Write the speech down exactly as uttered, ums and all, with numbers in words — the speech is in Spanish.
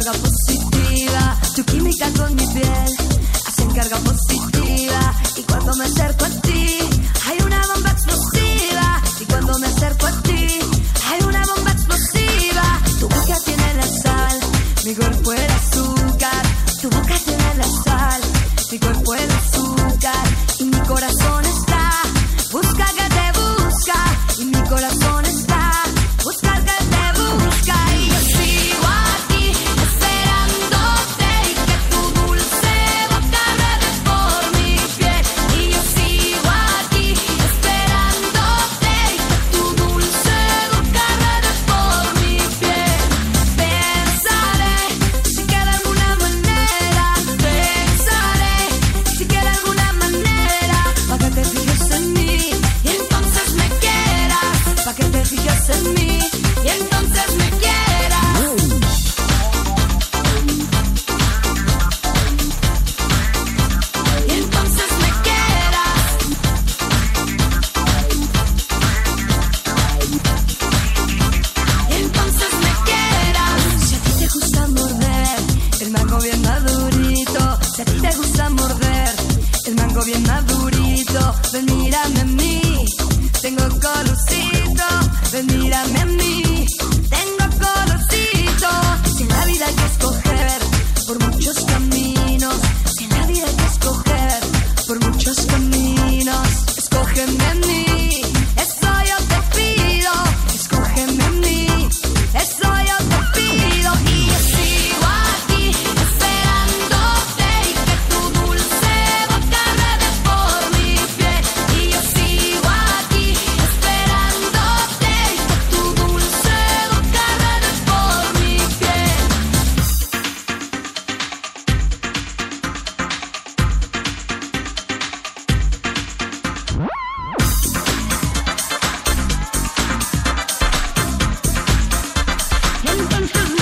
carga positiva, tu química con mi piel hacen carga positiva. Y cuando me acerco a ti, hay una bomba explosiva. Y cuando me acerco a ti, hay una bomba explosiva. Tu boca tiene la sal, mi cuerpo el azúcar. Tu boca tiene la sal, mi cuerpo el azúcar. Y mi corazón está, busca que te busca. Y mi corazón está, busca que te busca. Y yo sigo aquí esperándote y que tu dulce boca ruede por mi piel. Y yo sigo aquí esperándote y que tu dulce boca ruede por mi piel. Pensaré si queda alguna manera, pensaré si queda alguna manera, pa' que te fijes en mí y entonces me quieras, pa' que te fijes en mí y entonces me quieras. Y entonces me quieras. Y entonces me quieras. Si a ti te gusta morder el mango bien madurito, si a ti te gusta morder el mango bien madurito, ven mírame a mí, tengo colorcito, ven mírame a mí, tengo colorcito. Si en la vida hay que escoger por muchos caminos, si en la vida hay que escoger por muchos caminos, escógeme a mí, eso yo te pido, escógeme a mí, eso yo te pido. Y yo sigo aquí esperándote y que tu dulce boca ruede por mi piel. Y yo sigo aquí esperándote y que tu dulce boca ruede por mi piel. Y entonces